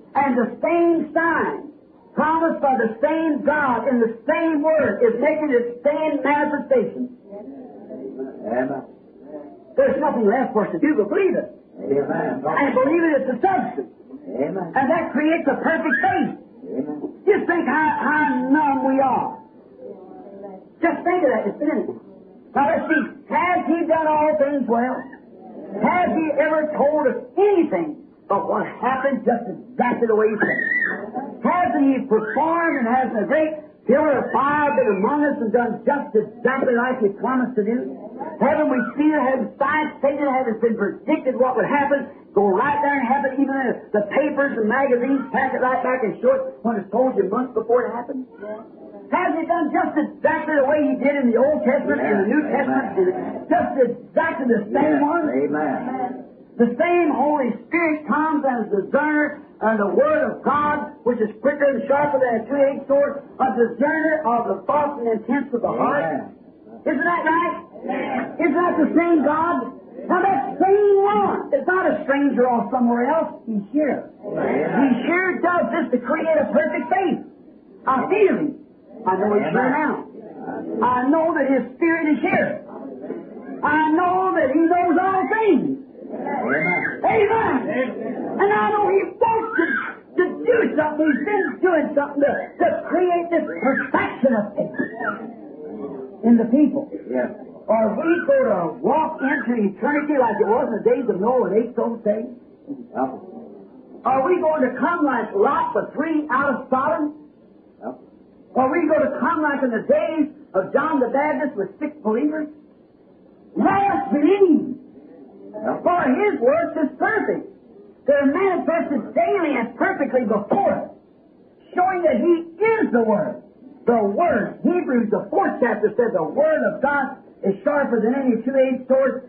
And the same sign, promised by the same God in the same Word, is making its same manifestation. Amen. There's nothing left for us to do but believe it. Amen. And believe it is the substance. Amen. And that creates a perfect faith. Amen. Just think how numb we are. Just think of that. It's finished. Now let's see. Has He done all things well? Has He ever told us anything but what happened just exactly the way He said? Hasn't He performed and hasn't a great pillar of fire been among us and done just exactly like He promised to do? Haven't we seen it? Haven't science taken it? Haven't been predicted what would happen? Go right there and happen. Even the papers and magazines pass it right back and show it when it's told you months before it happened. Hasn't He done just exactly the way He did in the Old Testament and the New Testament? Just exactly the same one? Amen. The same Holy Spirit comes as the discerner and the Word of God, which is quicker and sharper than a two-edged sword, a discerner of the thoughts and intents of the heart. Isn't that right? Isn't that the same God? Now that same one is not a stranger off somewhere else. He's here. He sure does this to create a perfect faith. I feel Him. I know He's here now. I know that His Spirit is here. I know that He knows all things. Amen. And I know He wants to do something. He's been doing something to create this perfection of faith in the people. Yes. Or we go to walk into eternity like it was in the days of Noah and 8 souls saved? Are we going to come like Lot with 3 out of Sodom? Are we going to come like in the days of John the Baptist with 6 believers? Let us believe. For His works is perfect. They're manifested daily and perfectly before us, showing that He is the Word. The Word, Hebrews, the 4th chapter said the Word of God is sharper than any two-edged sword,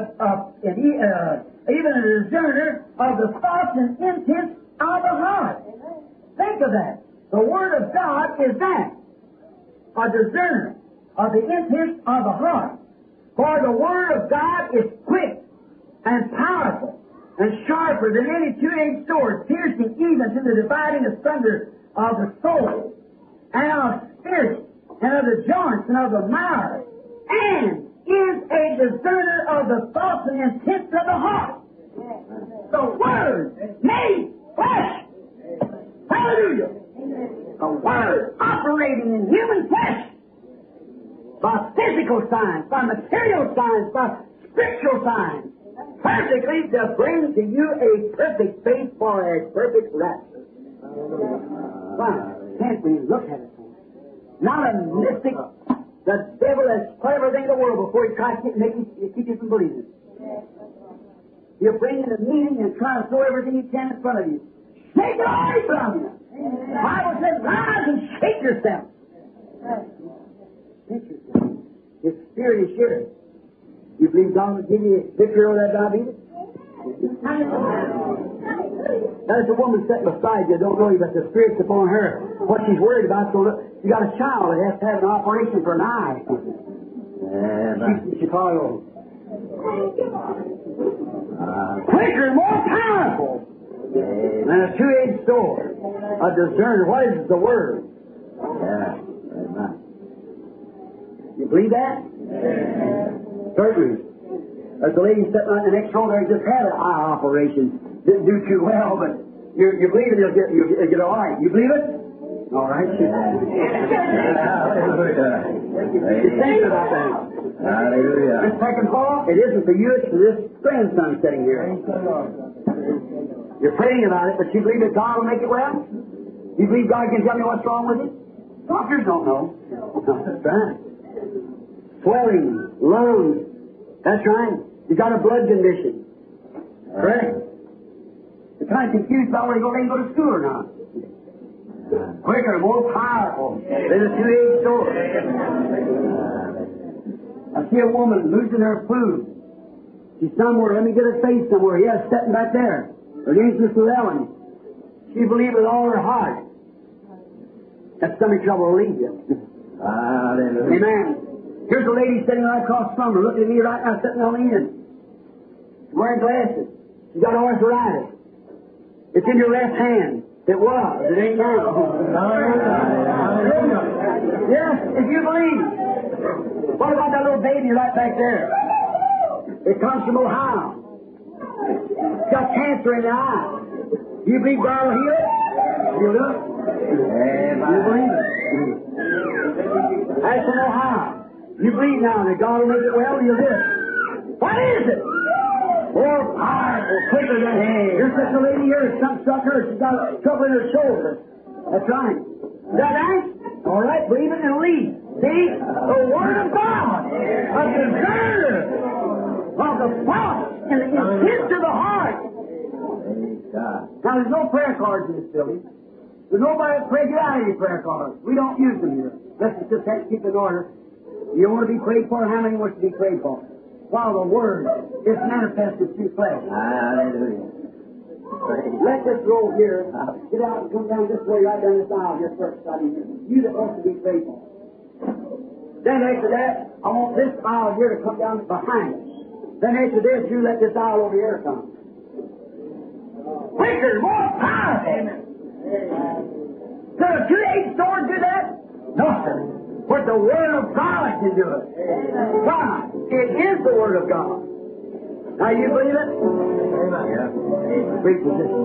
even a discerner of the thoughts and intents of the heart. Think of that. The Word of God is that, a discerner of the intents of the heart. For the Word of God is quick and powerful and sharper than any two-edged sword, piercing even to the dividing asunder of the soul and of spirit and of the joints and of the marrow, and is a discerner of the thoughts and intents of the heart. The Word made flesh. Hallelujah. The Word operating in human flesh by physical signs, by material signs, by spiritual signs, perfectly to bring to you a perfect faith for a perfect rapture. Why? Can't we look at it? Not a mystic. The devil has clever thing in the world before he tries to make you keep you from believing. He'll bring in a meeting and try to throw everything he can in front of you. Shake it away from you. The Bible says, rise and shake yourself. Shake yourself. His Spirit is here. You believe God will give you a picture of that diabetes? There's a woman sitting beside you, don't know you, but the Spirit's upon her. What she's worried about, she got a child that has to have an operation for an eye. She's in Chicago. Quicker, more powerful than a two-edged sword. A discerner. What is the Word? You believe that? Certainly. There's a lady sitting on the next row there who just had an eye operation. Didn't do too well, but you believe it, you'll get all right. You believe it? All right. Hallelujah. You think about that. Hallelujah. This second call, it isn't for you, it's for this grandson sitting here. You're praying about it, but you believe that God will make it well? You believe God can tell me what's wrong with it? Doctors don't know. That's right. Swelling, lungs. That's right. You got a blood condition. Correct. You're kind of confused about whether they can go to school or not. Quicker, more powerful than a two-edged sword. I see a woman losing her food. She's somewhere. Let me get her face somewhere. Yes, sitting back there. Her name's Miss Llewellyn. She believed with all her heart that stomach trouble will leave you. Hallelujah. Amen. Here's a lady sitting right across from her, looking at me right now, sitting on the end. She's wearing glasses. She's got arthritis. It's in your left hand. It was. It ain't now. Yes, if you believe. What about that little baby right back there? It comes from Ohio. It's got cancer in the eye. You believe God will heal it? You look. You believe it. That's from Ohio. You believe now that God will make it well? You live. What is it? More powerful, quicker than Here's such a lady here. Something struck her. She's got trouble in her shoulder. That's right. Is that right? All right. Believe it and believe. See? The Word of God. A discerner of the thoughts and the intent of the heart. Now, there's no prayer cards in this building. There's nobody that prays you out of your prayer cards. We don't use them here. Let's just have to keep in order. You want to be prayed for? How many want to be prayed for? While the Word is manifested through flesh. Hallelujah. Let this roll here. Get out and come down this way, right down this aisle here first. You that wants to be prayed for. Then after that, I want this aisle here to come down behind us. Then after this, you let this aisle over here come. Quicker, more powerful. Could a two-edged sword do that? No, sir. But the Word of God can do it. Why? It is the Word of God. Now you believe it? Yeah. Great position.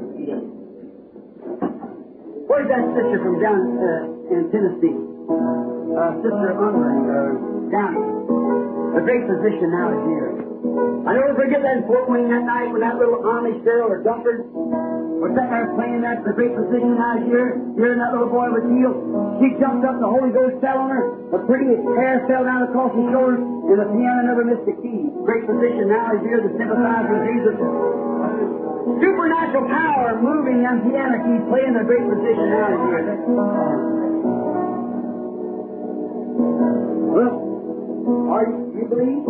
Where's that sister from down in Tennessee? Sister Unwin, Downey. The great position now is here. I never forget that in Fort Wayne that night when that little Amish girl or Dunkard was sitting there playing that the great position now is here. Here and that little boy with heel. She jumped up and the Holy Ghost fell on her. The pretty hair fell down across her shoulders and the piano never missed a key. Great position now is here to sympathize with Jesus. Supernatural power moving on piano keys playing the great position now is here. Look, you believe?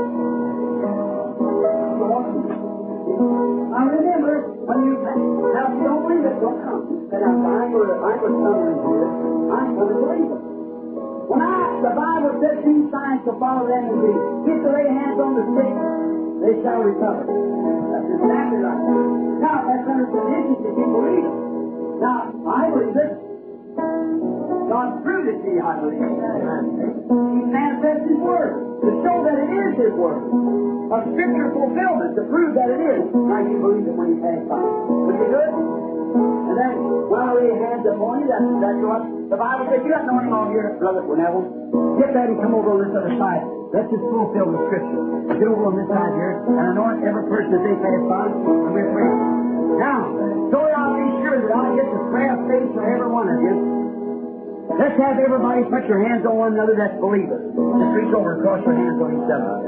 Now remember, when you don't believe it, don't come. But if I were stumbling through it, I'm going to believe it. When the Bible says these signs shall follow them and be, if they lay hands on the sick, they shall recover. That's exactly right. Now, that's under conditions that you believe it. Now, I believe it. God proved it to you, I believe. He manifests His Word to show that it is His Word. A Scripture fulfillment to prove that it is. Now you believe it when you pass by. Would you do it? And then, when I lay hands upon you, that's what the Bible says. You got anointing on here, Brother Neville. Get ready, come over on this other side. Let's just fulfill the Scripture. Get over on this side here and anoint every person as they pass by, and we're free. Now, so I'll be sure that I'll get the prayer of faith for every one of you. Let's have everybody put your hands on one another that's believers. Just reach over and cross your hands on each other.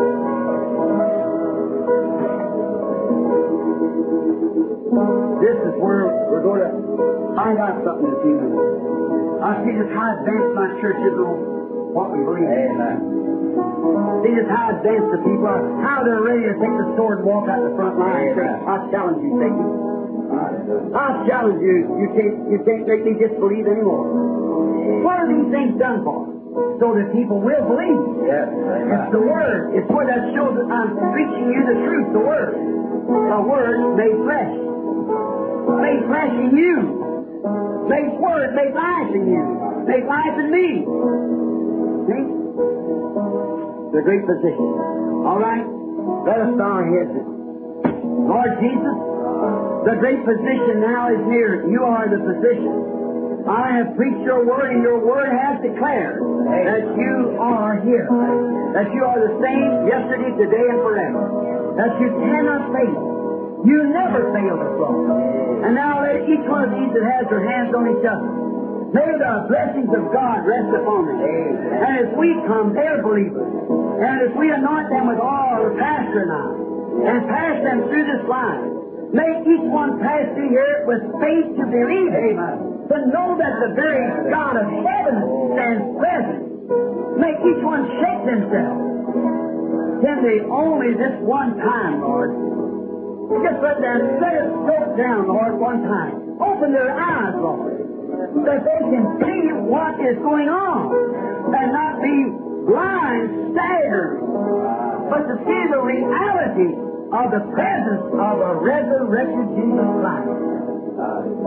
This is where we're going to find out something in a few minutes. I see just how advanced my church is on what we believe in. See just how advanced the people are, how they're ready to take the sword and walk out the front line. I challenge you, Satan. I challenge you. You can't make me disbelieve anymore. What are these things done for? So that people will believe. Yes, it's the Word. It's where that shows that I'm preaching you the truth, the Word. The Word made flesh. Made flesh in you. Made Word, made life in you. Made life in me. See? The great position. All right? Let us bow our heads. Lord Jesus, the great position now is near. You are the position. I have preached your Word, and your Word has declared that you are here. That you are the same yesterday, today, and forever. That you cannot fail. You never failed us, Lord. And now let each one of these that has their hands on each other, may the blessings of God rest upon them. And as we come, they're believers. And as we anoint them with oil, the pastor and I, and pass them through this line, may each one pass through here with faith to believe. Amen. To know that the very God of heaven stands present. Make each one shake themselves. Can they only this one time, Lord? Just let it soak down, Lord, one time. Open their eyes, Lord, that they can see what is going on and not be blind, staggered, but to see the reality of the presence of a resurrected Jesus Christ.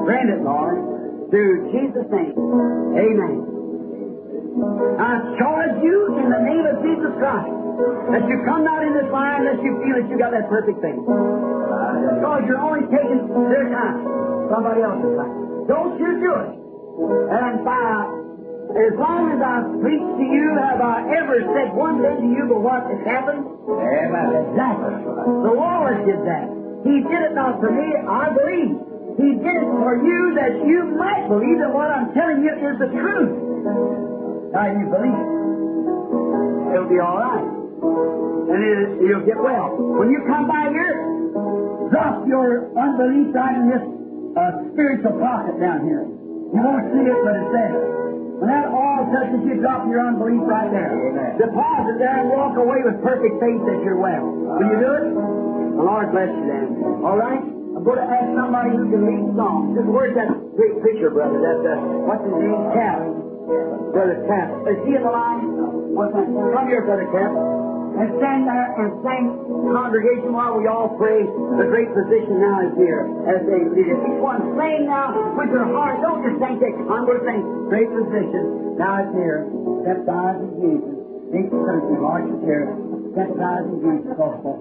Grant it, Lord, through Jesus' name. Amen. I charge you in the name of Jesus Christ that you come not in this line unless you feel that you got that perfect thing. Because you're only taking their time, somebody else's time. Don't you do it. And as long as I've preached to you, have I ever said one thing to you but what has happened? Amen. Exactly. The Lord did that. He did it not for me, I believe. He did it for you that you might believe that what I'm telling you is the truth. Now you believe it. It'll be all right. And you'll get well. When you come by here, drop your unbelief right in this spiritual pocket down here. You won't see it, but it's there. When that oil touches you, drop your unbelief right there. Amen. Deposit there and walk away with perfect faith that you're well. Will you do it? The Lord bless you then. All right? I'm going to ask somebody who can lead songs. Just where's that great preacher, brother? What's his name? Cap. Brother Cap. Is he in the line? What's that? Come here, Brother Cap. And stand there and sing, congregation, while we all pray. The great physician now is here as they lead it. Each one sing now with your heart. Don't just think that I'm going to sing. Great physician now is here. Baptized in Jesus. Thank you, Lord. March is here. Baptized in Jesus.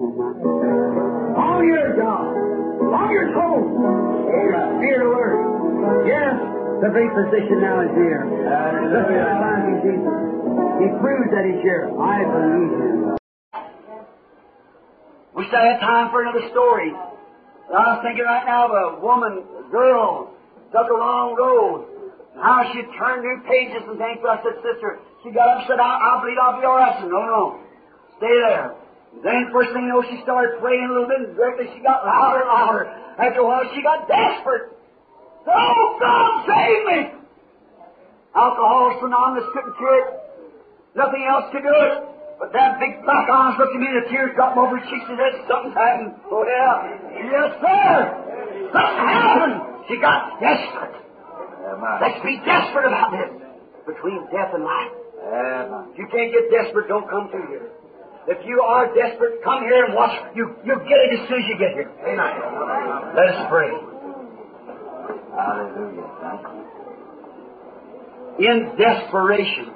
On your job. On your toes. Fear the word. Yes, the great physician now is here. Baptized in Jesus. He proves that he's here. I believe him. Wish I had time for another story. But I was thinking right now of a woman, a girl, took a long road. How she turned new pages and things. But I said, sister, she got up and said, I believe I'll be all right. I said, no. Stay there. And then first thing you know, she started praying a little bit, and directly she got louder and louder. After a while, she got desperate. Oh, God, save me! Alcoholics Anonymous couldn't cure it. Nothing else could do it. But that big black eyes looked at me, and the tears dropped over her cheeks, and said, something's happened. Oh, yeah. Yes, sir. Something happened. She got desperate. Let's be desperate about this. Between death and life. If you can't get desperate, don't come through here. If you are desperate, come here and watch. You'll get it as soon as you get here. Amen. Let us pray. Hallelujah. Thank you. In desperation,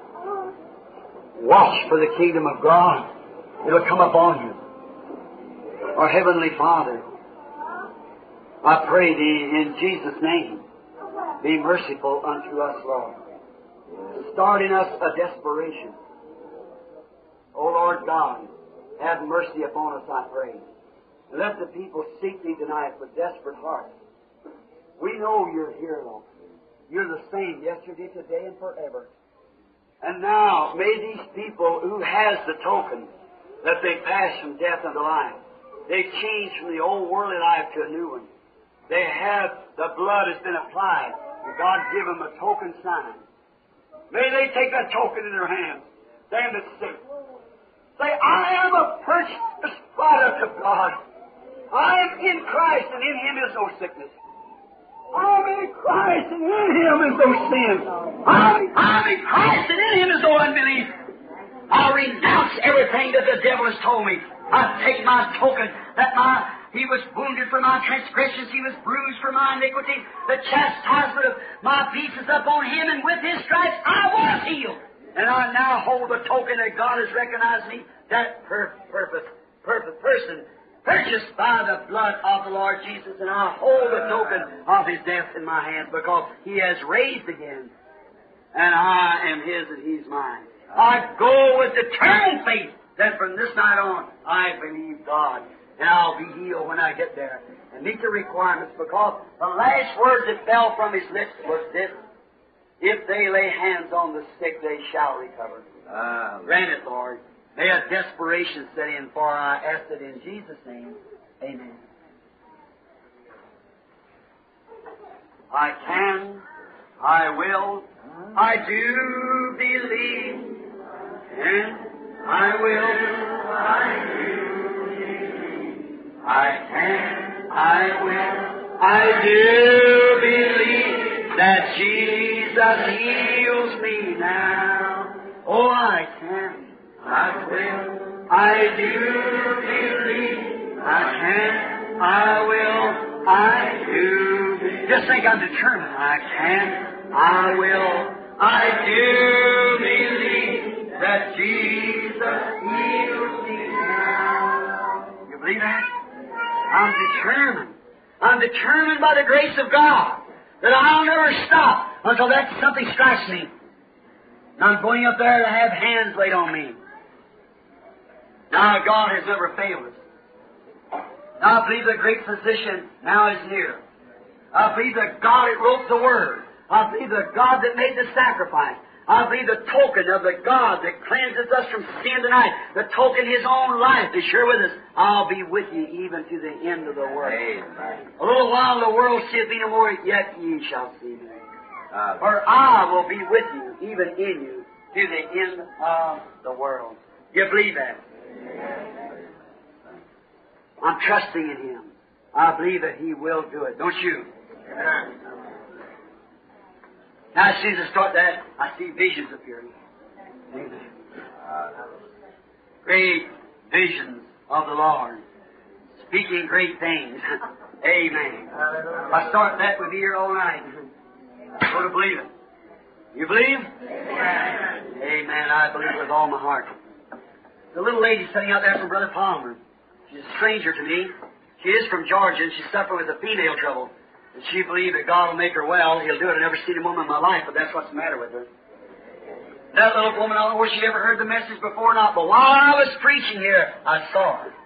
watch for the kingdom of God. It'll come upon you. Our Heavenly Father, I pray Thee in Jesus' name, be merciful unto us, Lord. Start in us a desperation. O Lord God, have mercy upon us, I pray. Let the people seek Thee tonight with desperate hearts. We know You're here, Lord. You're the same yesterday, today, and forever. And now, may these people who has the token that they pass from death unto life, they change from the old worldly life to a new one. They have, the blood has been applied, and God give them a token sign. May they take that token in their hands, stand at sick. Say, I am a purchased product of God. I am in Christ, and in Him is no sickness. I'm in Christ, and in Him is no sin. I'm in Christ, and in Him is no unbelief. I renounce everything that the devil has told me. I take my token that He was wounded for my transgressions, He was bruised for my iniquity. The chastisement of my peace is upon Him, and with His stripes I was healed. And I now hold the token that God has recognized me, that perfect person, purchased by the blood of the Lord Jesus, and I hold the token of His death in my hand, because He has raised again, and I am His and He's mine. I go with determined faith that from this night on, I believe God, and I'll be healed when I get there, and meet the requirements, because the last word that fell from His lips was this: if they lay hands on the sick, they shall recover. Grant it, Lord. May a desperation set in, for I ask it in Jesus' name. Amen. I can, I will, I do believe, and I will, I do believe. I can, I will, I do believe that Jesus heals me now. Oh, I can. I will, I do believe, I can, I will, I do believe. Just think I'm determined. I can. I will. I do believe that Jesus heals me now. You believe that? I'm determined. I'm determined by the grace of God that I'll never stop until that something strikes me. And I'm going up there to have hands laid on me. Now God has never failed us. Now I believe the great physician now is near. I believe the God that wrote the Word. I believe the God that made the sacrifice. I believe the token of the God that cleanses us from sin tonight, the token His own life is sure with us. I'll be with you even to the end of the world. Amen. A little while the world seeth me no more, yet ye shall see me. For I will be with you, even in you, to the end of the world. You believe that? I'm trusting in Him. I believe that He will do it. Don't you? Now, as soon as I start that, I see visions appearing. Amen. Great visions of the Lord. Speaking great things. Amen. If I start that, we'll be here all night. I'm going to believe it. You believe? Amen. Amen. I believe with all my heart. The little lady sitting out there from Brother Palmer. She's a stranger to me. She is from Georgia, and she's suffering with a female trouble. And she believes that God will make her well. He'll do it. I've never seen a woman in my life, but that's what's the matter with her. That little woman, I don't know where she ever heard the message before or not, but while I was preaching here, I saw her.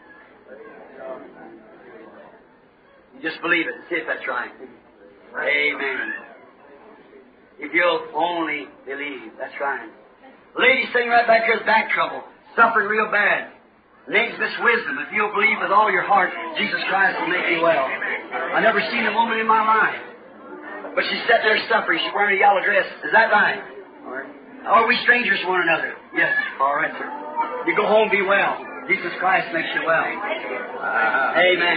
You just believe it and see if that's right. Amen. If you'll only believe, that's right. The lady sitting right back here with back trouble, suffering real bad. Her name's Miss Wisdom. If you'll believe with all your heart, Jesus Christ will make you well. I've never seen a woman in my life. But she's sitting there suffering. She's wearing a yellow dress. Is that right? Are we strangers to one another? Yes. All right, sir. You go home, be well. Jesus Christ makes you well. Amen.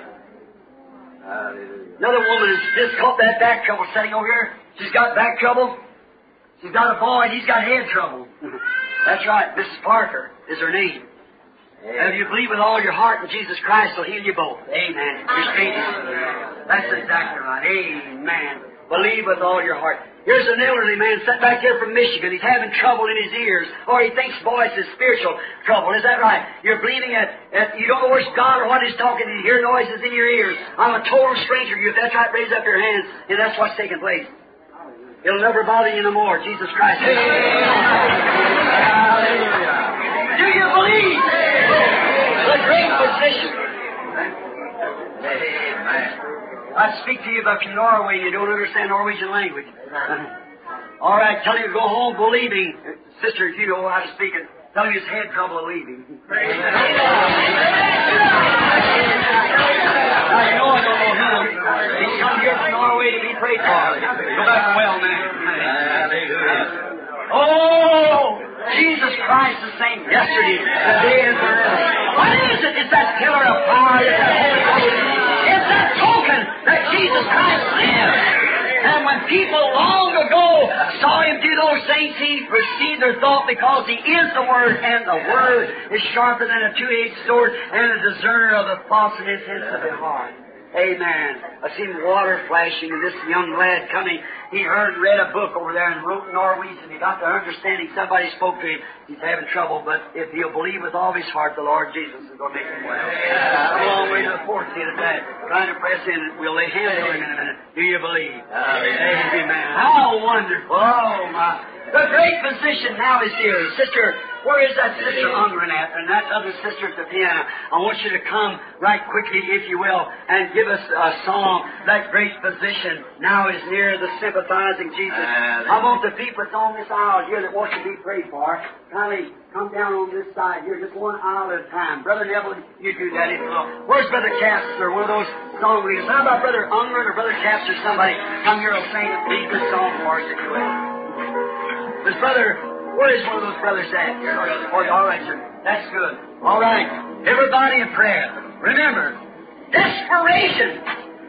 Another woman has just caught that back trouble sitting over here. She's got back trouble. She's got a boy, and he's got head trouble. That's right. Mrs. Parker is her name. And if you believe with all your heart in Jesus Christ, He'll heal you both. Amen. You're strangers. That's exactly right. Amen. Believe with all your heart. Here's an elderly man sitting back here from Michigan. He's having trouble in his ears, or he thinks voice is spiritual trouble. Is that right? You're believing that you don't know where's God or what He's talking to you. You hear noises in your ears. I'm a total stranger to you. If that's right, raise up your hands, and that's what's taking place. It'll never bother you no more. Jesus Christ. Hallelujah. Do you believe? The great physician. Amen. I speak to you about from Norway. You don't understand Norwegian language. All right, tell you to go home believing. Sister, if you know how to speak it, tell you his head trouble leaving. Now, you know I don't know him. He's come here from Norway to be prayed for. Go back well, man. Oh! Jesus Christ the same yesterday, today, and forever. What is it? It's that pillar of fire. It's that token that Jesus Christ lives. And when people long ago saw Him do those things, He received their thought because He is the Word, and the Word is sharper than a two-edged sword and a discerner of the thoughts and intents of the heart. Amen. I seen water flashing, and this young lad coming, he read a book over there and wrote Norwegian. He got the understanding. Somebody spoke to him. He's having trouble, but if he'll believe with all his heart, the Lord Jesus is going to make him well. Come on, way to the fourth seat of that. Trying to press in. We'll lay hands on him in a minute. Do you believe? Amen. How wonderful. Oh, my. The great physician now is here. Sister, where is that Sister Ungren at? And that other sister at the piano. I want you to come right quickly, if you will, and give us a song. That great physician now is near, the sympathizing Jesus. I want the people that's on this aisle here that want to be prayed for, kindly come down on this side here, just one aisle at a time. Brother Neville, you do that if you will. Where's Brother Capps or one of those song leaders? How about Brother Ungren or Brother Capps or somebody? Come here and sing lead this song for us, if you will. This brother, where is one of those brothers at? Oh, all right, sir. That's good. All right. Everybody in prayer. Remember, desperation.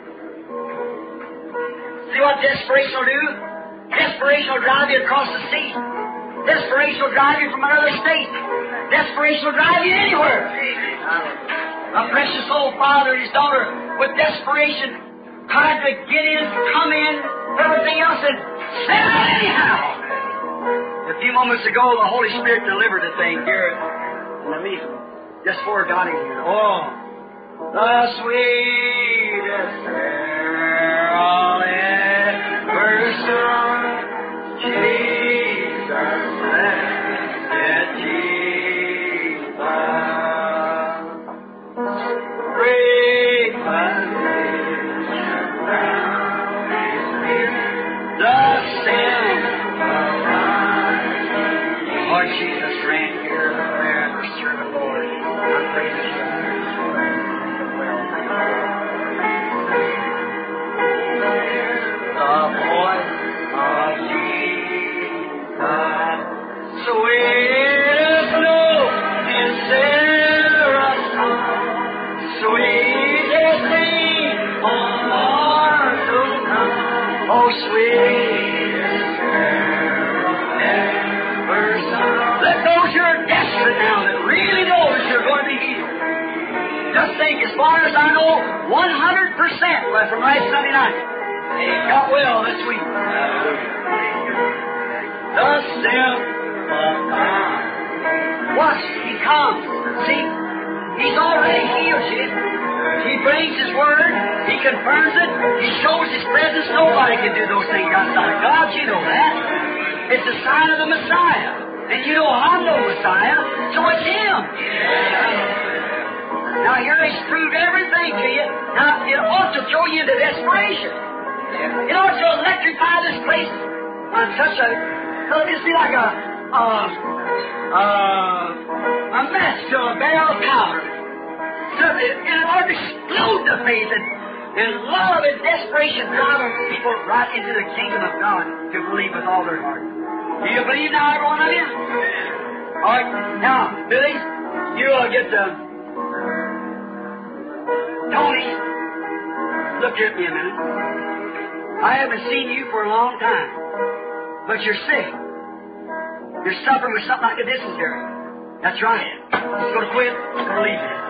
See what desperation will do? Desperation will drive you across the sea. Desperation will drive you from another state. Desperation will drive you anywhere. A precious old father and his daughter with desperation tried to get in, come in, everything else, and sent out anyhow. A few moments ago, the Holy Spirit delivered a thing here in the meeting, just before God in here. Oh, the sweetest carol ever sung, Jesus, blessed Jesus. Great physician, round His feet, the sin of life. Lord Jesus ran here in the prayer and serve the Lord. I pray that you the voice of Jesus, sweetest note in Sarah's song, sweetest name on mortal tongue, oh sweetest carol ever sung. Let those who are desperate now that really know that you're going to be healed. Just think, as far as I know, 100% left from last Sunday night. He got well this week. The step of God. Watch, He comes. See, He's already healed you. He brings His Word. He confirms it. He shows His presence. Nobody can do those things outside of God. You know that. It's a sign of the Messiah. And you know I'm no Messiah, so it's Him. Now here He's proved everything to you. Now it ought to throw you into desperation. It ought to electrify this place on such a... It'll just be like a match to a barrel of powder. So it ought to explode the faith and love and desperation drive people right into the kingdom of God to believe with all their heart. Do you believe now, every one of you? All right. Now, Billy, you get the... Tony, look here at me a minute. I haven't seen you for a long time, but you're sick. You're suffering with something like a dysentery. That's right. It's going to quit. It's going to leave you.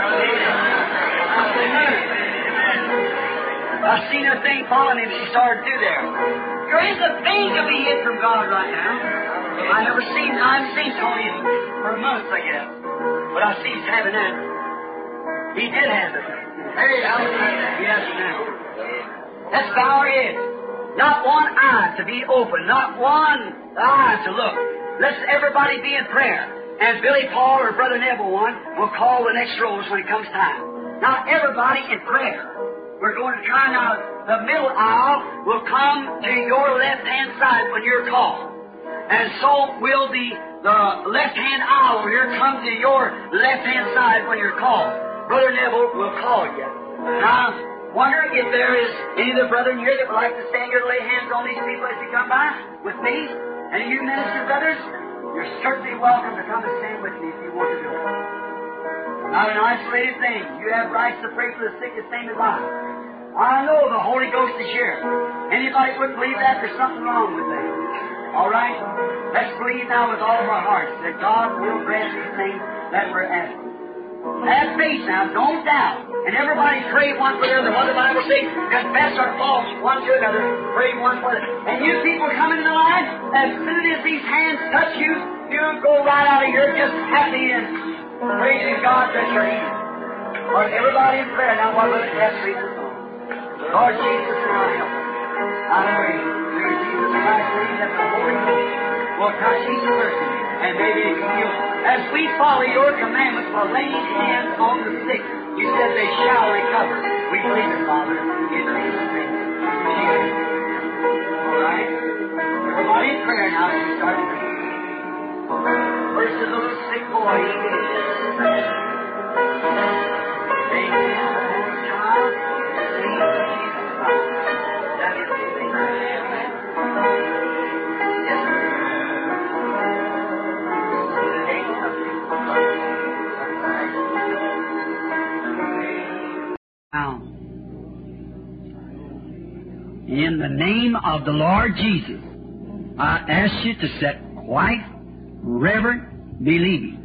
I seen her thing following him. She started through there. There is a thing to be hid from God right now. I've seen Tony for months, I guess. But I see he's having that. He did have it. Yes, now. Let's bow our heads. Not one eye to be open. Not one eye to look. Let's everybody be in prayer. And Billy Paul or Brother Neville will call the next rows when it comes time. Now everybody in prayer. We're going to try now. The middle aisle will come to your left-hand side when you're called. And so will the left-hand aisle here come to your left-hand side when you're called. Brother Neville will call you. Now, wonder if there is any of the brethren here that would like to stand here to lay hands on these people as you come by with me. And you minister brothers, you're certainly welcome to come and stand with me if you want to do it. Not an isolated thing. You have rights to pray for the sick the same as I. I know the Holy Ghost is here. Anybody wouldn't believe that, there's something wrong with them. All right? Let's believe now with all of our hearts that God will grant these things that we're asking. Have faith now, don't doubt. And everybody pray one for the other. What the Bible says, confess our faults one to another, pray one for the other. And you people come into the line, as soon as these hands touch you, you go right out of here just happy and praising God that you're healed. Or everybody in prayer now, while we're asking this song. Lord Jesus, now help us. I pray, through Jesus Christ, that the Holy Ghost will touch each person and may they be healed. As we follow your commandments for laying hands on the sick, you said they shall recover. We believe it, Father, in Jesus' name. All right? Everybody in prayer now as we start praying. First is a little sick boy. Take him, old child. In the name of the Lord Jesus, I ask you to set quiet, reverent, believing.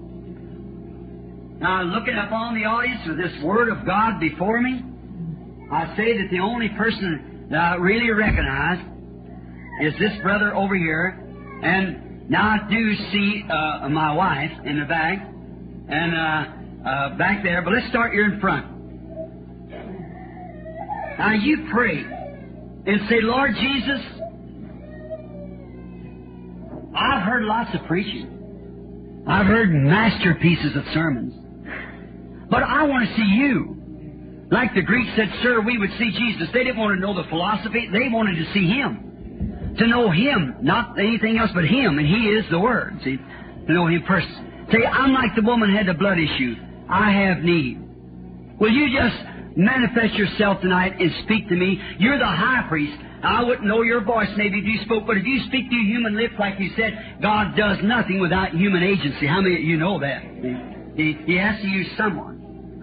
Now, looking upon the audience with this Word of God before me, I say that the only person that I really recognize is this brother over here. And now I do see my wife in the back and back there. But let's start here in front. Now you pray and say, Lord Jesus, I've heard lots of preaching. I've heard masterpieces of sermons. But I want to see you. Like the Greeks said, sir, we would see Jesus. They didn't want to know the philosophy. They wanted to see Him. To know Him, not anything else but Him. And He is the Word. See, to know Him personally. Say, I'm like the woman who had the blood issue. I have need. Will you just manifest yourself tonight and speak to me? You're the high priest. I wouldn't know your voice maybe if you spoke, but if you speak through human lips like you said, God does nothing without human agency. How many of you know that? He has to use someone.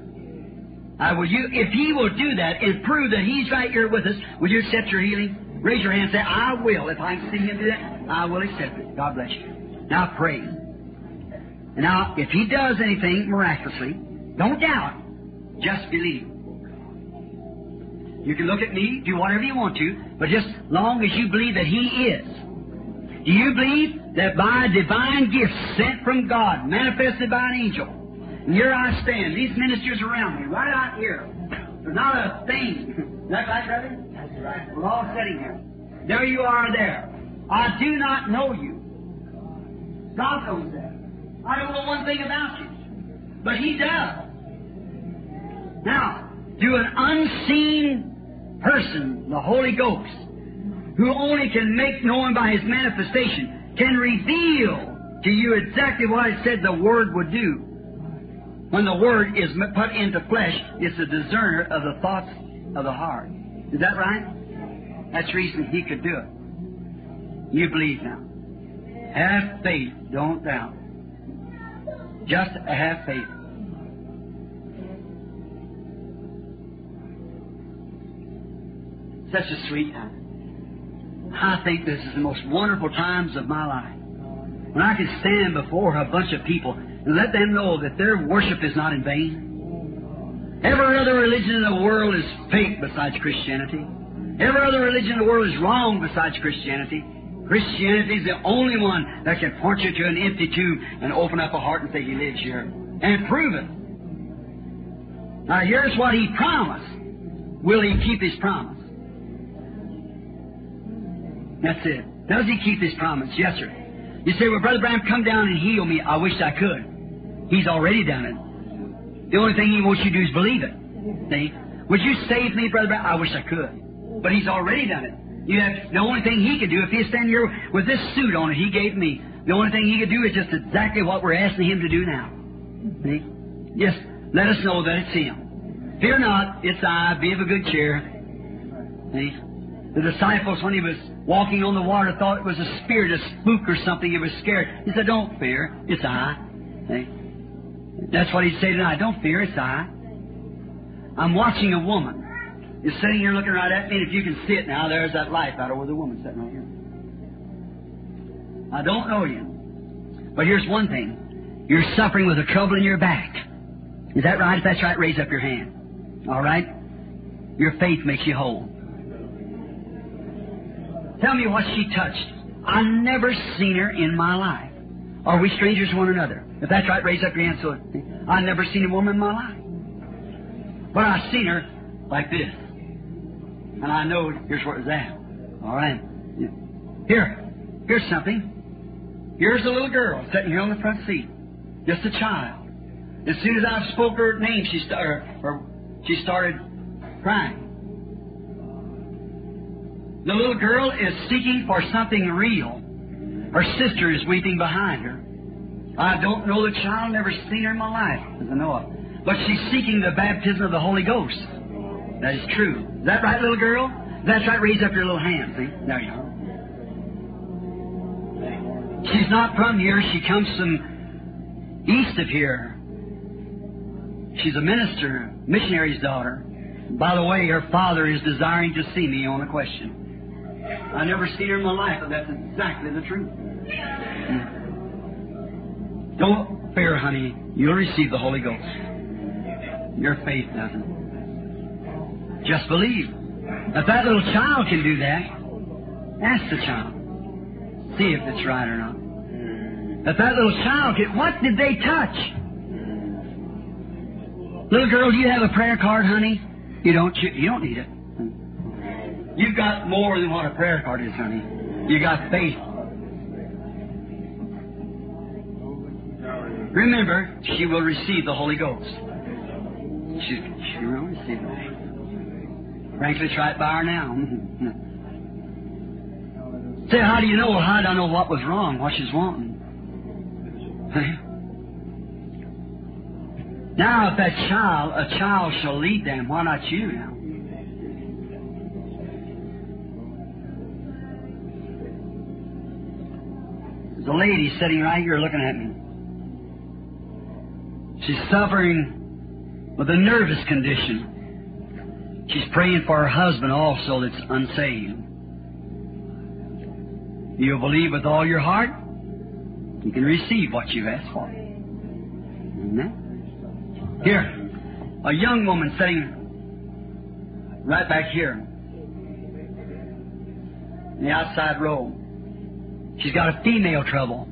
If He will do that and prove that He's right here with us, will you accept your healing? Raise your hand and say, I will. If I can see Him do that, I will accept it. God bless you. Now pray. And now, if He does anything miraculously, don't doubt. Just believe. You can look at me, do whatever you want to, but just long as you believe that He is. Do you believe that by a divine gift sent from God, manifested by an angel, and here I stand, these ministers around me, right out here, there's not a thing. Is that right, brother? That's right. We're all sitting here. There you are there. I do not know you. God knows that. I don't know one thing about you. But He does. Now, to an unseen person, the Holy Ghost, who only can make known by His manifestation, can reveal to you exactly what I said the Word would do. When the Word is put into flesh, it's a discerner of the thoughts of the heart. Is that right? That's the reason He could do it. You believe now. Have faith, don't doubt. Just have faith. Such a sweet time. I think this is the most wonderful times of my life. When I can stand before a bunch of people and let them know that their worship is not in vain. Every other religion in the world is fake besides Christianity. Every other religion in the world is wrong besides Christianity. Christianity is the only one that can point you to an empty tomb and open up a heart and say He lives here. And prove it. Now here's what He promised. Will He keep His promise? That's it. Does He keep His promise? Yes, sir. You say, well, Brother Branham, come down and heal me. I wish I could. He's already done it. The only thing He wants you to do is believe it. See? Would you save me, Brother Branham? I wish I could. But He's already done it. The only thing He can do, if He's standing here with this suit on it He gave me, the only thing He can do is just exactly what we're asking Him to do now. See? Just let us know that it's Him. Fear not, it's I. Be of a good cheer. See? The disciples, when He was walking on the water, thought it was a spirit, a spook or something. He was scared. He said, don't fear, it's I. See? That's what He'd say tonight. Don't fear, it's I. I'm watching a woman. You're sitting here looking right at me, and if you can see it now, there's that life out over the woman sitting right here. I don't know you. But here's one thing. You're suffering with a trouble in your back. Is that right? If that's right, raise up your hand. All right? Your faith makes you whole. Tell me what she touched. I've never seen her in my life. Are we strangers to one another? If that's right, raise up your hand. So I've never seen a woman in my life. But I've seen her like this. And I know here's where it was at. All right. Here's something. Here's a little girl sitting here on the front seat. Just a child. As soon as I spoke her name, she started crying. The little girl is seeking for something real. Her sister is weeping behind her. I don't know the child, never seen her in my life, as I know of. But she's seeking the baptism of the Holy Ghost. That is true. Is that right, little girl? If that's right, raise up your little hand. See? There you are. She's not from here. She comes from east of here. She's a minister, missionary's daughter. By the way, her father is desiring to see me on a question. I've never seen her in my life, but that's exactly the truth. Don't fear, honey. You'll receive the Holy Ghost. Your faith doesn't. Just believe. If that little child can do that, ask the child. See if it's right or not. If that little child can, what did they touch? Little girl, do you have a prayer card, honey? You don't need it. You've got more than what a prayer card is, honey. You got faith. Remember, she will receive the Holy Ghost. She will receive it. Franklin's right by her now. Say, how do you know? Well, how do I know what was wrong, what she's wanting? Now, if that child, a child shall lead them, why not you now? There's a lady sitting right here looking at me. She's suffering with a nervous condition. She's praying for her husband also that's unsaved. You believe with all your heart, you can receive what you've asked for. Amen? Here, a young woman sitting right back here in the outside row. She's got a female trouble.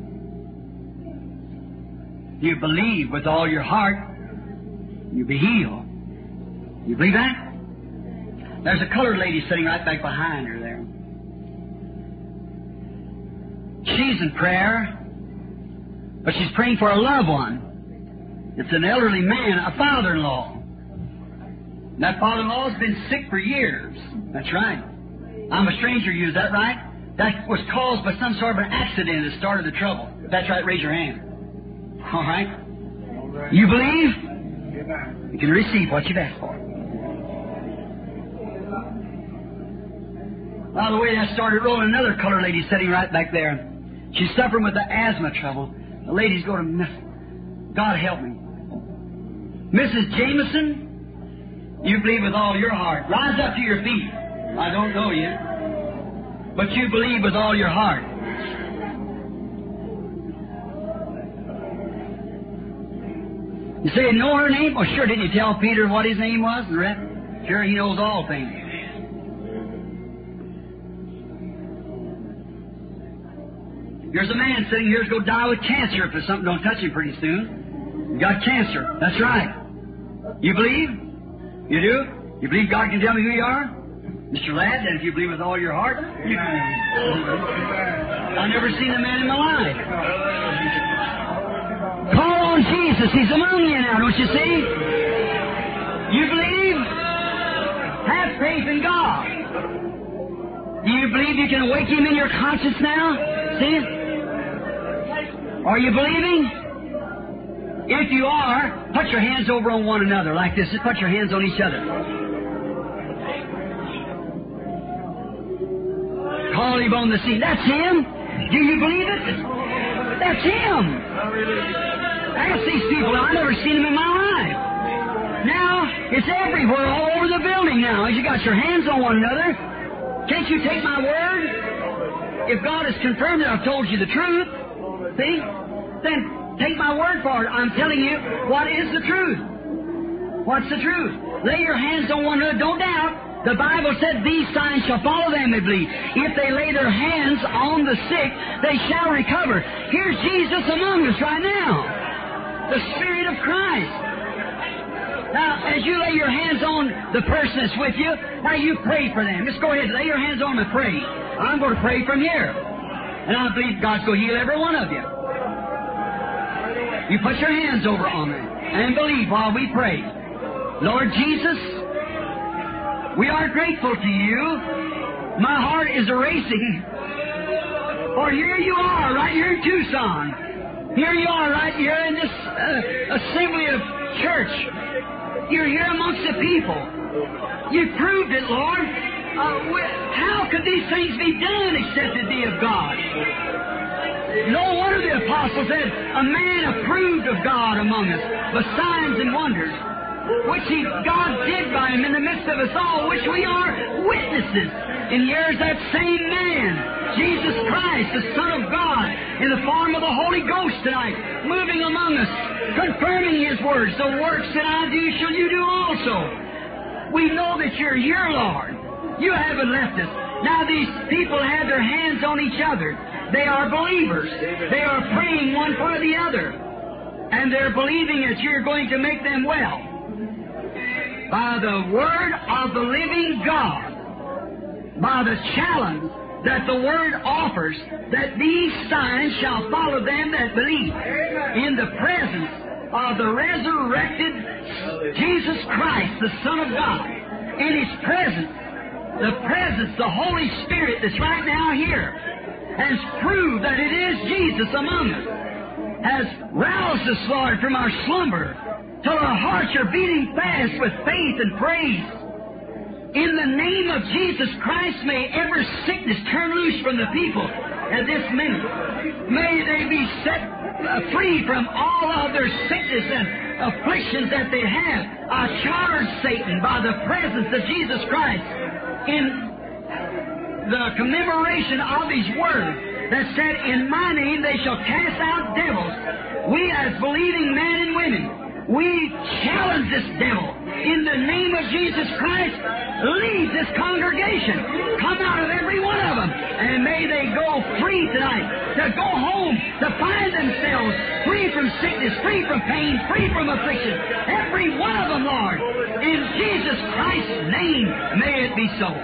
You believe with all your heart, you'll be healed. You believe that? There's a colored lady sitting right back behind her there. She's in prayer, but she's praying for a loved one. It's an elderly man, a father-in-law. That father-in-law's been sick for years. That's right. I'm a stranger to you, is that right? That was caused by some sort of an accident that started the trouble. If that's right, raise your hand. All right? You believe? You can receive what you've asked for. By the way, that started rolling. Another colored lady sitting right back there. She's suffering with the asthma trouble. The lady's going to God help me. Mrs. Jameson, you believe with all your heart. Rise up to your feet. I don't know you, but you believe with all your heart. You say, know her name? Oh, sure. Didn't you tell Peter what his name was? Sure, he knows all things. Here's a man sitting here who's going to die with cancer if something don't touch him pretty soon. You got cancer. That's right. You believe? You do? You believe God can tell me who you are? Mr. Ladd, and if you believe with all your heart, you can. I've never seen a man in my life. Call on Jesus. He's among you now, don't you see? You believe? Have faith in God. Do you believe you can awake Him in your conscience now? See? Are you believing? If you are, put your hands over on one another like this. Just put your hands on each other. Call Him on the scene. That's Him. Do you believe it? That's Him. That's these people. I've never seen Him in my life. Now, it's everywhere, all over the building now. You got your hands on one another. Can't you take my word? If God has confirmed that I've told you the truth, see? Then take my word for it. I'm telling you what is the truth. What's the truth? Lay your hands on one another. Don't doubt. The Bible said, these signs shall follow them that believe. If they lay their hands on the sick, they shall recover. Here's Jesus among us right now. The Spirit of Christ. Now, as you lay your hands on the person that's with you, now you pray for them. Just go ahead, lay your hands on them and pray. I'm going to pray from here. And I believe God's going to heal every one of you. You put your hands over on them and believe while we pray. Lord Jesus, we are grateful to you. My heart is racing. For here you are, right here in Tucson. Here you are, right here in this assembly of church. You're here amongst the people. You proved it, Lord. How could these things be done except it be of God? No wonder the apostle said, a man approved of God among us, with signs and wonders, which God did by him in the midst of us all, which we are witnesses. And here's that same man, Jesus Christ, the Son of God, in the form of the Holy Ghost tonight, moving among us, confirming His words. The works that I do shall you do also. We know that you're here, Lord. You haven't left us. Now these people have their hands on each other. They are believers. They are praying one for the other. And they're believing that you're going to make them well. By the word of the living God, by the challenge that the Word offers, that these signs shall follow them that believe. In the presence of the resurrected Jesus Christ, the Son of God, in His presence, the Holy Spirit that's right now here, has proved that it is Jesus among us, has roused us, Lord, from our slumber, till our hearts are beating fast with faith and praise. In the name of Jesus Christ, may every sickness turn loose from the people at this minute. May they be set free from all of their sickness and afflictions that they have. I charge Satan by the presence of Jesus Christ in the commemoration of His Word that said, in my name they shall cast out devils. We as believing men and women, we challenge this devil. In the name of Jesus Christ, leave this congregation. Come out of every one of them. And may they go free tonight, to go home, to find themselves free from sickness, free from pain, free from affliction. Every one of them, Lord. In Jesus Christ's name, may it be so.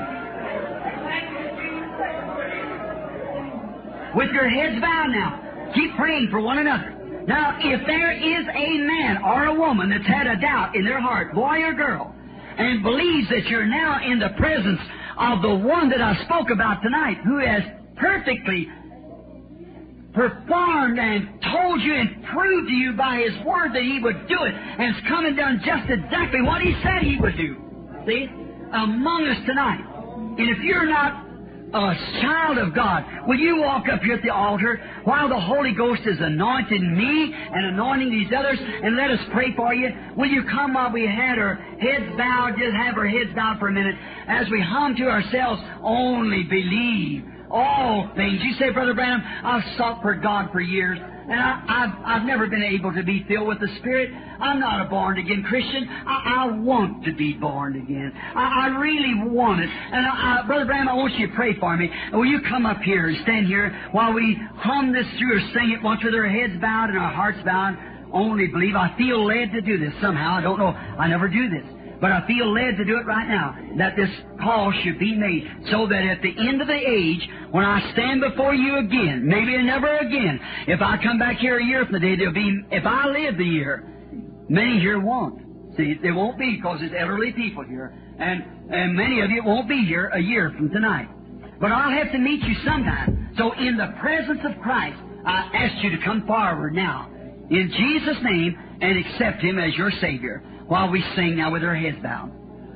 With your heads bowed now, keep praying for one another. Now, if there is a man or a woman that's had a doubt in their heart, boy or girl, and believes that you're now in the presence of the one that I spoke about tonight, who has perfectly performed and told you and proved to you by His Word that He would do it, and has come and done just exactly what He said He would do, see, among us tonight. And if you're not a child of God, will you walk up here at the altar while the Holy Ghost is anointing me and anointing these others, and let us pray for you? Will you come while we had our heads bowed, just have our heads bowed for a minute, as we hum to ourselves, only believe all things. You say, Brother Branham, I've sought for God for years, and I've never been able to be filled with the Spirit. I'm not a born-again Christian. I want to be born again. I really want it. And Brother Branham, I want you to pray for me. Will you come up here and stand here while we hum this through or sing it once with our heads bowed and our hearts bowed? Only believe. I feel led to do this somehow. I don't know. I never do this. But I feel led to do it right now, that this call should be made, so that at the end of the age, when I stand before you again, maybe never again, if I come back here a year from today, there'll be, if I live the year, many here won't. See, there won't be, because there's elderly people here, and many of you won't be here a year from tonight. But I'll have to meet you sometime. So in the presence of Christ, I ask you to come forward now, in Jesus' name, and accept Him as your Savior, while we sing now with our heads bowed.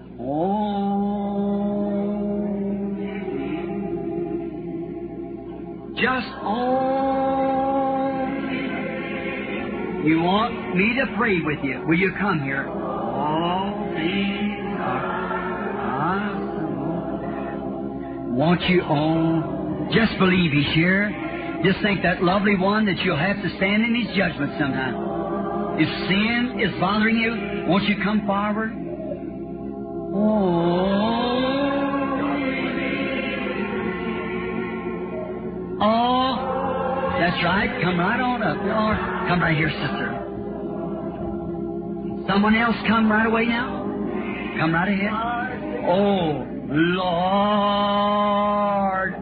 Oh, just oh. You want me to pray with you? Will you come here? All things are possible. Won't you oh? Just believe He's here. Just think that lovely one that you'll have to stand in His judgment sometime. If sin is bothering you, won't you come forward? Oh, that's right. Come right on up. Or come right here, sister. Someone else come right away now. Come right ahead. Oh, Lord,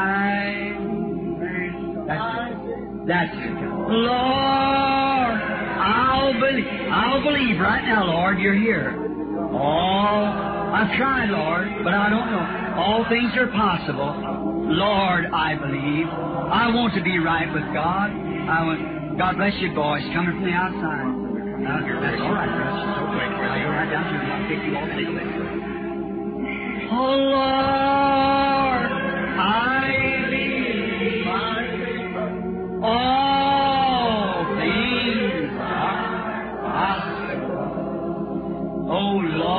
That's it. Lord, I'll believe right now, Lord, you're here. Oh, I've tried, Lord, but I don't know. All things are possible. Lord, I believe. I want to be right with God. God bless you, boys, coming from the outside. That's all right, brother. I'll go right down to you. I'll take you all the way. Oh, Lord, I believe. All things are possible. Oh,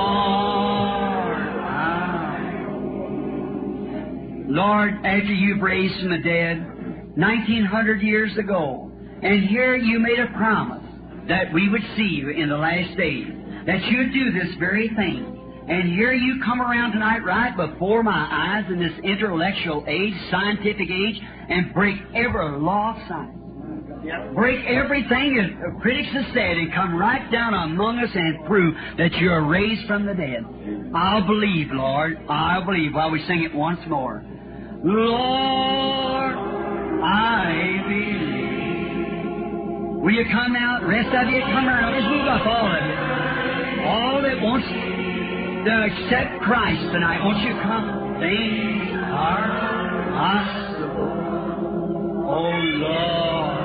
Lord, after you've raised from the dead 1900 years ago, and here you made a promise that we would see you in the last days, that you'd do this very thing. And here you come around tonight right before my eyes in this intellectual age, scientific age, and break every law of science. Break everything that critics have said and come right down among us and prove that you are raised from the dead. I'll believe, Lord. I'll believe while we sing it once more. Lord, I believe. Will you come out? Rest of you, come around. Let's move up, all of you. All that wants to accept Christ tonight, won't you come? Things are possible. Oh, Lord.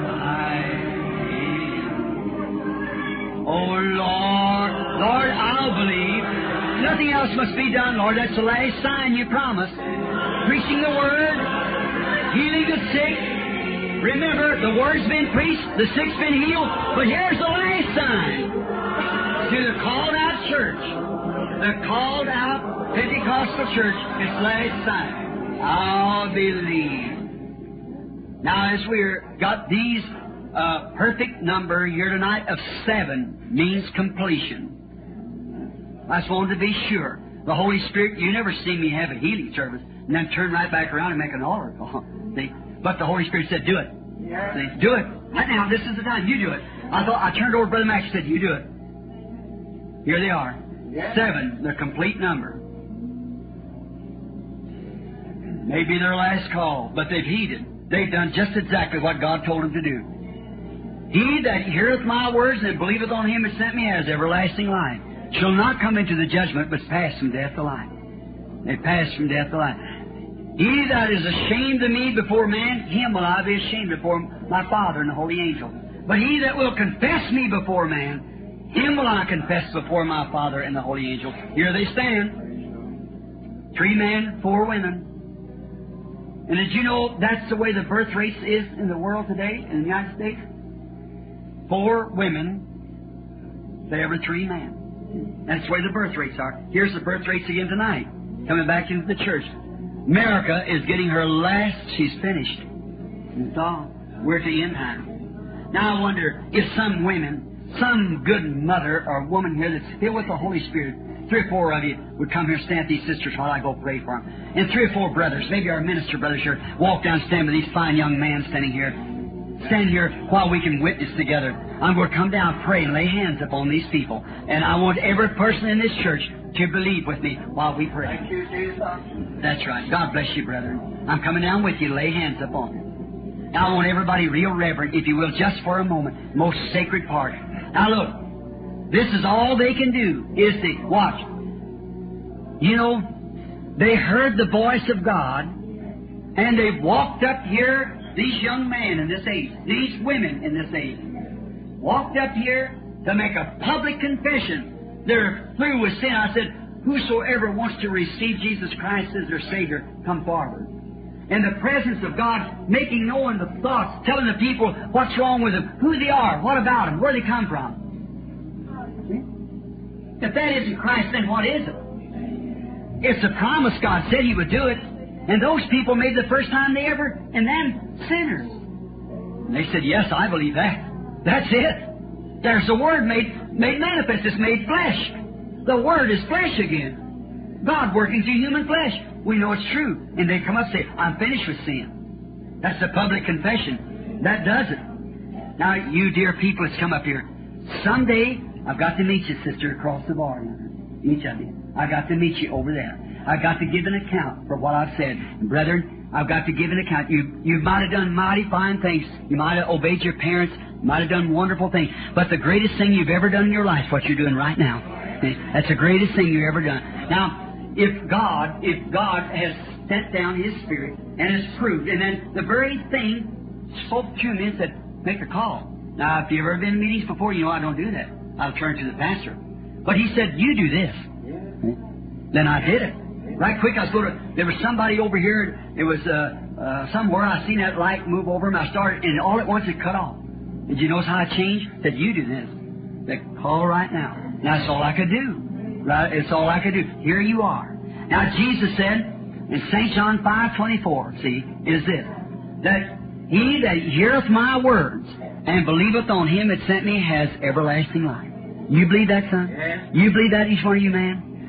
Oh, Lord, Lord, I'll believe. Nothing else must be done, Lord. That's the last sign you promised. Preaching the Word, healing the sick. Remember, the Word's been preached, the sick's been healed, but here's the last sign. To the called out church, the called out Pentecostal church, its last sign. I'll believe. Now, as we've got these perfect number here tonight of 7 means completion. I just wanted to be sure. The Holy Spirit, you never see me have a healing service and then turn right back around and make an altar call. See? But the Holy Spirit said, do it. Yeah. See? Do it. Right now, this is the time. You do it. I turned over to Brother Max and said, you do it. Here they are. Yeah. 7, the complete number. Maybe their last call, but they've heeded. They've done just exactly what God told them to do. He that heareth my words and believeth on him that sent me has everlasting life, shall not come into the judgment, but pass from death to life. They pass from death to life. He that is ashamed of me before man, him will I be ashamed before my Father and the holy angels. But he that will confess me before man, him will I confess before my Father and the holy angels. Here they stand. 3 men, 4 women. And did you know that's the way the birth rate is in the world today, in the United States? 4 women to every 3 men. That's the way the birth rates are. Here's the birth rates again tonight, coming back into the church. America is getting her last, she's finished. It's all. We're to end time. Now I wonder if some women, some good mother or woman here that's filled with the Holy Spirit, 3 or 4 of you would come here, stand with these sisters while I go pray for them. And 3 or 4 brothers, maybe our minister brothers here, walk down, stand with these fine young men standing here. Stand here while we can witness together. I'm going to come down, pray, and lay hands upon these people. And I want every person in this church to believe with me while we pray. Thank you, Jesus. That's right. God bless you, brethren. I'm coming down with you to lay hands upon them. Now I want everybody real reverent, if you will, just for a moment. Most sacred part. Now look, this is all they can do, is to watch. You know, they heard the voice of God, and they walked up here. These young men in this age, these women in this age, walked up here to make a public confession. They're through with sin. I said, whosoever wants to receive Jesus Christ as their Savior, come forward. In the presence of God, making known the thoughts, telling the people what's wrong with them, who they are, what about them, where they come from. If that isn't Christ, then what is it? It's a promise God said He would do it. And those people made the first time they ever, and then sinners. And they said, yes, I believe that. That's it. There's the Word made manifest. It's made flesh. The Word is flesh again. God working through human flesh. We know it's true. And they come up and say, I'm finished with sin. That's the public confession. That does it. Now, you dear people that's come up here, someday I've got to meet you, sister, across the bar. Each of you. I've got to meet you over there. I've got to give an account for what I've said. And brethren, I've got to give an account. You might have done mighty fine things. You might have obeyed your parents. You might have done wonderful things. But the greatest thing you've ever done in your life is what you're doing right now. That's the greatest thing you've ever done. Now, if God has sent down His Spirit and has proved, and then the very thing spoke to me and said, make a call. Now, if you've ever been in meetings before, you know I don't do that. I'll turn to the pastor. But he said, you do this. Then I did it. Right quick, I was going to, there was somebody over here, it was somewhere, I seen that light move over him, I started, and all at once it cut off. Did you notice how I changed? I said, you do this. They call right now. Now, that's all I could do. Right? It's all I could do. Here you are. Now, Jesus said, in St. John 5:24, see, is this, that he that heareth my words and believeth on him that sent me has everlasting life. You believe that, son? Yes. You believe that, each one of you, man?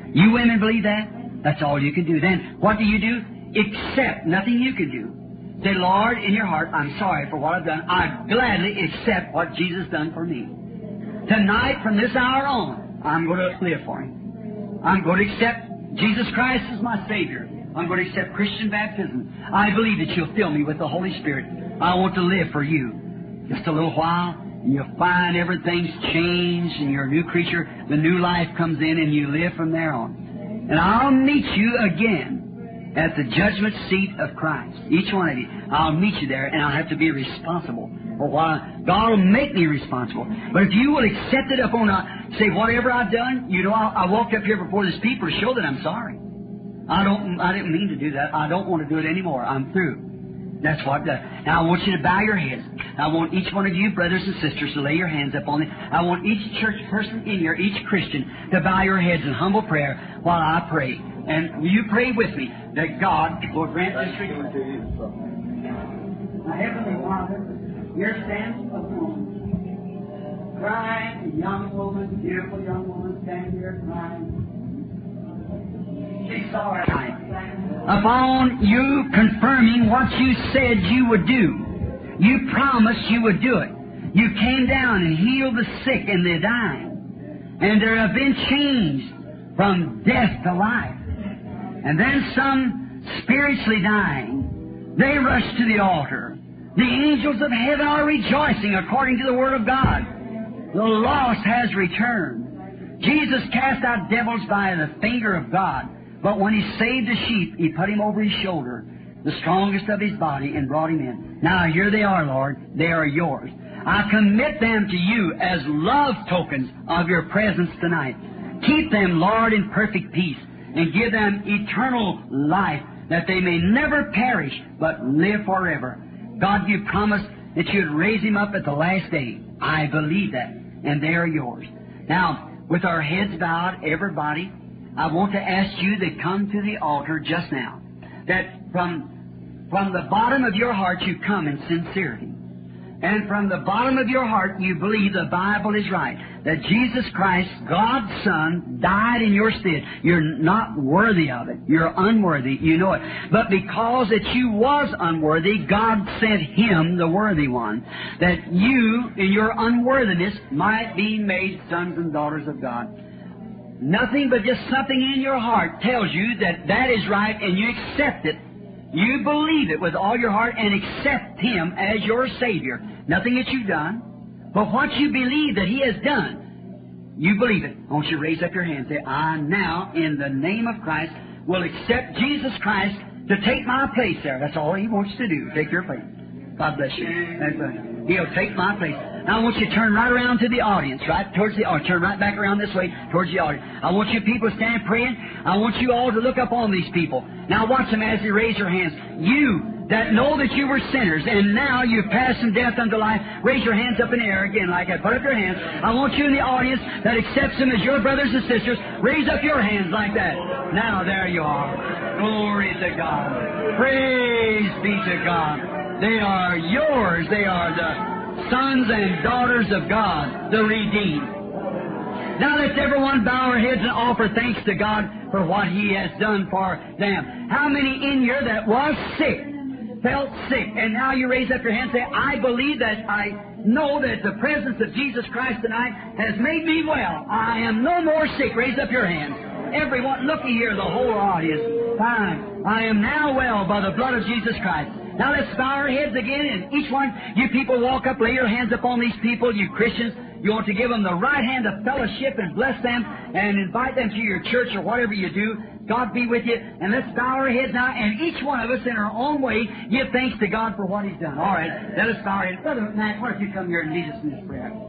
You women believe that? That's all you can do. Then what do? Accept. Nothing you can do. Say, Lord, in your heart, I'm sorry for what I've done. I gladly accept what Jesus done for me. Tonight, from this hour on, I'm going to live for Him. I'm going to accept Jesus Christ as my Savior. I'm going to accept Christian baptism. I believe that You'll fill me with the Holy Spirit. I want to live for You. Just a little while, and you'll find everything's changed, and you're a new creature. The new life comes in, and you live from there on. And I'll meet you again at the judgment seat of Christ. Each one of you. I'll meet you there, and I'll have to be responsible for what God will make me responsible. But if you will accept it upon, say, whatever I've done, you know, I walked up here before this people to show that I'm sorry. I didn't mean to do that. I don't want to do it anymore. I'm through. That's what does. Now I want you to bow your heads. I want each one of you, brothers and sisters, to lay your hands up on it. I want each church person in here, each Christian, to bow your heads in humble prayer while I pray. And will you pray with me that God will grant this request? Now, Heavenly Father, here stands a woman, crying, a young woman, beautiful young woman, standing here crying. She's sorry. Upon you confirming what you said you would do. You promised you would do it. You came down and healed the sick and the dying. And there have been changed from death to life. And then some spiritually dying, they rush to the altar. The angels of heaven are rejoicing according to the Word of God. The lost has returned. Jesus cast out devils by the finger of God. But when He saved a sheep, He put him over His shoulder, the strongest of His body, and brought him in. Now here they are, Lord. They are Yours. I commit them to You as love tokens of Your presence tonight. Keep them, Lord, in perfect peace, and give them eternal life, that they may never perish, but live forever. God, You promised that You'd raise him up at the last day. I believe that, and they are Yours. Now, with our heads bowed, everybody, I want to ask you to come to the altar just now. That from the bottom of your heart you come in sincerity. And from the bottom of your heart you believe the Bible is right. That Jesus Christ, God's Son, died in your stead. You're not worthy of it. You're unworthy. You know it. But because that you was unworthy, God sent Him, the worthy one, that you, in your unworthiness, might be made sons and daughters of God. Nothing but just something in your heart tells you that that is right, and you accept it. You believe it with all your heart and accept Him as your Savior. Nothing that you've done, but what you believe that He has done, you believe it. I want you to raise up your hand and say, I now, in the name of Christ, will accept Jesus Christ to take my place there. That's all He wants to do, take your place. God bless you. He'll take my place. Now I want you to turn right around to the audience, right towards the audience. Turn right back around this way towards the audience. I want you people standing praying. I want you all to look up on these people. Now watch them as they raise their hands. You that know that you were sinners and now you've passed from death unto life, raise your hands up in the air again like that. Put up your hands. I want you in the audience that accepts them as your brothers and sisters. Raise up your hands like that. Now there you are. Glory to God. Praise be to God. They are Yours. They are the sons and daughters of God, the redeemed. Now let's everyone bow our heads and offer thanks to God for what He has done for them. How many in here that was sick, felt sick, and now you raise up your hand and say, I believe that I know that the presence of Jesus Christ tonight has made me well. I am no more sick. Raise up your hands. Everyone, looky here, the whole audience. Fine. I am now well by the blood of Jesus Christ. Now let's bow our heads again, and each one, you people walk up, lay your hands upon these people, you Christians. You want to give them the right hand of fellowship and bless them and invite them to your church or whatever you do. God be with you. And let's bow our heads now, and each one of us in our own way give thanks to God for what He's done. All right, let us bow our heads. Brother Matt, why don't you come here and lead us in this prayer?